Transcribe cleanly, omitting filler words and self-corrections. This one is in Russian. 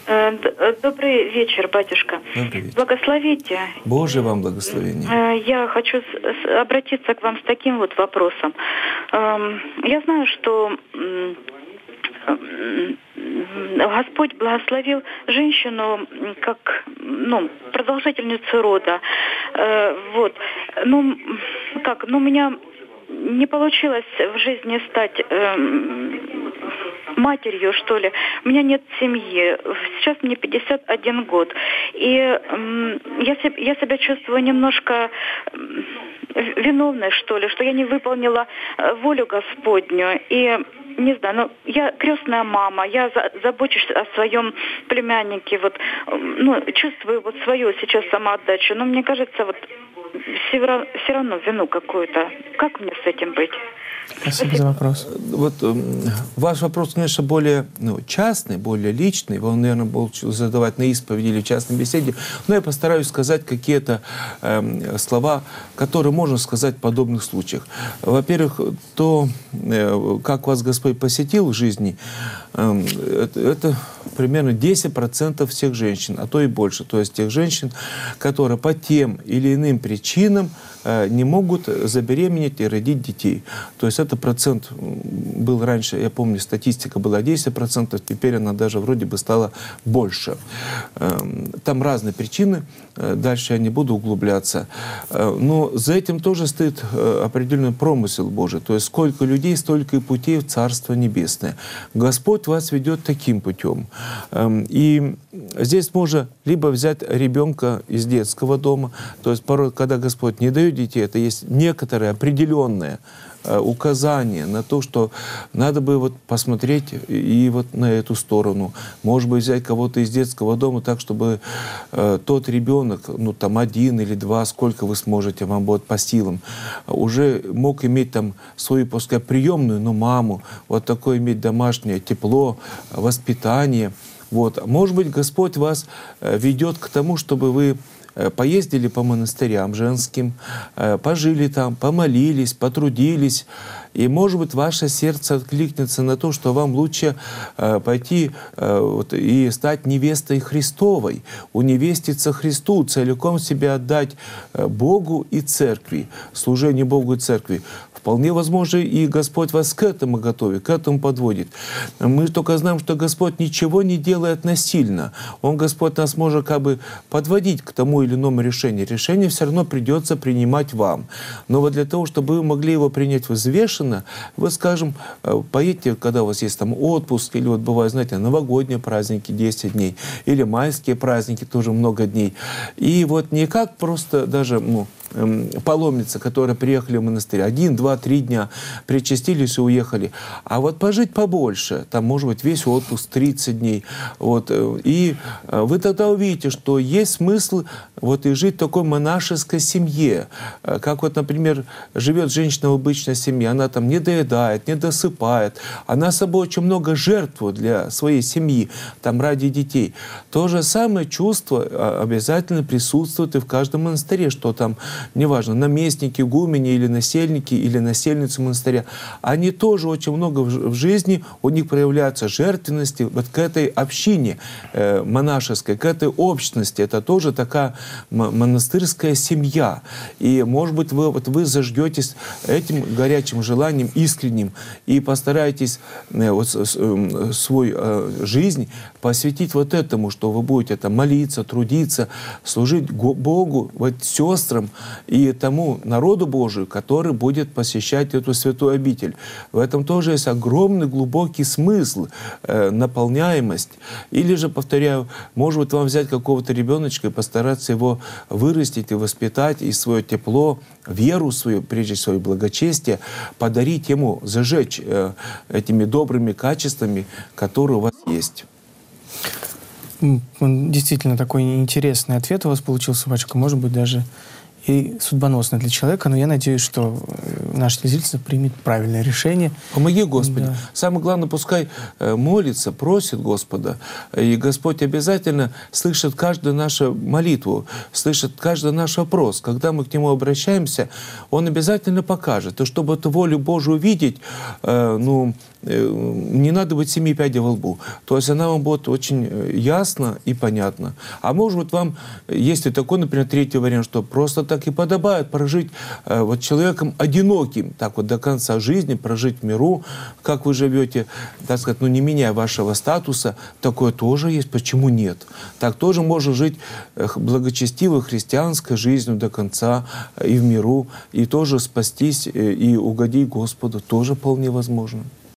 Добрый вечер, батюшка. Добрый вечер. Благословите. Божие вам благословение. Я хочу обратиться к вам с таким вот вопросом. Я знаю, что Господь благословил женщину как, продолжательницу рода. У меня не получилось в жизни стать матерью, что ли. У меня нет семьи. Сейчас мне 51 год. И я себя чувствую немножко виновной, что ли, что я не выполнила волю Господню. И не знаю, я крестная мама, я забочусь о своем племяннике, чувствую свою сейчас самоотдачу, но мне кажется, все равно вину какую-то. Как мне с этим быть? Спасибо за вопрос. Ваш вопрос, конечно, более частный, более личный. Вы, наверное, будете задавать на исповеди или в частной беседе. Но я постараюсь сказать какие-то слова, которые можно сказать в подобных случаях. Во-первых, то, как вас Господь посетил в жизни, это примерно 10% всех женщин, а то и больше. То есть тех женщин, которые по тем или иным причинам не могут забеременеть и родить детей. То есть это процент был раньше, я помню, статистика была 10%, теперь она даже вроде бы стала больше. Там разные причины, дальше я не буду углубляться. Но за этим тоже стоит определенный промысел Божий. То есть сколько людей, столько и путей в Царство Небесное. Господь вас ведет таким путем. И здесь можно либо взять ребенка из детского дома, то есть порой, когда Господь не дает детей, это есть некоторые определенные указания на то, что надо бы посмотреть и на эту сторону. Может быть, взять кого-то из детского дома так, чтобы тот ребенок, там 1 или 2, сколько вы сможете, вам будет по силам, уже мог иметь там свою, пускай приемную, но маму, такое иметь домашнее тепло, воспитание. Может быть, Господь вас ведет к тому, чтобы вы поездили по монастырям женским, пожили там, помолились, потрудились. И, может быть, ваше сердце откликнется на то, что вам лучше пойти и стать невестой Христовой, уневеститься Христу, целиком себя отдать Богу и Церкви, служению Богу и Церкви. Вполне возможно, и Господь вас к этому готовит, к этому подводит. Мы только знаем, что Господь ничего не делает насильно. Господь нас может подводить к тому или иному решению. Решение все равно придется принимать вам. Но для того, чтобы вы могли его принять взвешенно, вы, скажем, поедете, когда у вас есть там отпуск, или бывают, знаете, новогодние праздники 10 дней, или майские праздники тоже много дней. И не как просто даже, паломницы, которые приехали в монастырь, 1, 2, 3 дня причастились и уехали. А пожить побольше, там, может быть, весь отпуск 30 дней. И вы тогда увидите, что есть смысл и жить в такой монашеской семье. Как например, живет женщина в обычной семье, она там не доедает, не досыпает, она собой очень много жертвует для своей семьи, там, ради детей. То же самое чувство обязательно присутствует и в каждом монастыре, что там неважно, наместники, игумени или насельники, или насельницы монастыря, они тоже очень много в жизни, у них проявляются жертвенности к этой общине монашеской, к этой общности. Это тоже такая монастырская семья. И, может быть, вы зажгетесь этим горячим желанием, искренним, и постараетесь свою жизнь посвятить этому, что вы будете молиться, трудиться, служить Богу, сестрам, и тому народу Божию, который будет посещать эту святую обитель. В этом тоже есть огромный глубокий смысл, наполняемость. Или же, повторяю, может быть, вам взять какого-то ребеночка и постараться его вырастить и воспитать, и свое тепло, веру свою, прежде всего, и благочестие, подарить ему, зажечь этими добрыми качествами, которые у вас есть. Действительно, такой интересный ответ у вас получился, батюшка. Может быть, даже и судьбоносное для человека, но я надеюсь, что наш телезритель примет правильное решение. Помоги, Господи. Да. Самое главное, пускай молится, просит Господа, и Господь обязательно слышит каждую нашу молитву, слышит каждый наш вопрос. Когда мы к Нему обращаемся, Он обязательно покажет. И чтобы эту волю Божию увидеть, не надо быть 7 пядей во лбу. То есть она вам будет очень ясно и понятно. А может быть, вам, если такой, например, третий вариант, что просто так и подобает прожить вот человеком одиноким, так вот до конца жизни, прожить в миру, как вы живете, так сказать, не меняя вашего статуса, такое тоже есть. Почему нет? Так тоже можно жить благочестивой христианской жизнью до конца и в миру, и тоже спастись, и угодить Господу тоже вполне возможно.